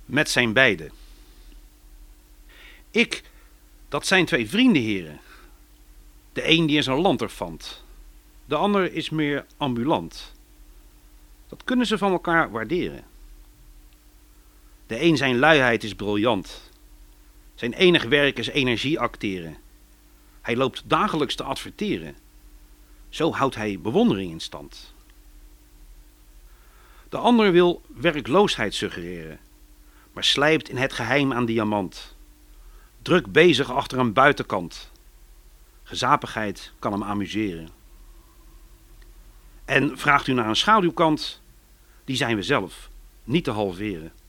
met zijn beiden. Ik, dat zijn twee vrienden, heren. De een die is een lanterfant, de ander is meer ambulant. Dat kunnen ze van elkaar waarderen. De een zijn luiheid is briljant. Zijn enig werk is energie acteren. Hij loopt dagelijks te adverteren. Zo houdt hij bewondering in stand. De ander wil werkloosheid suggereren, maar slijpt in het geheim aan diamant. Druk bezig achter een buitenkant. Gezapigheid kan hem amuseren. En vraagt u naar een schaduwkant, die zijn we zelf niet te halveren.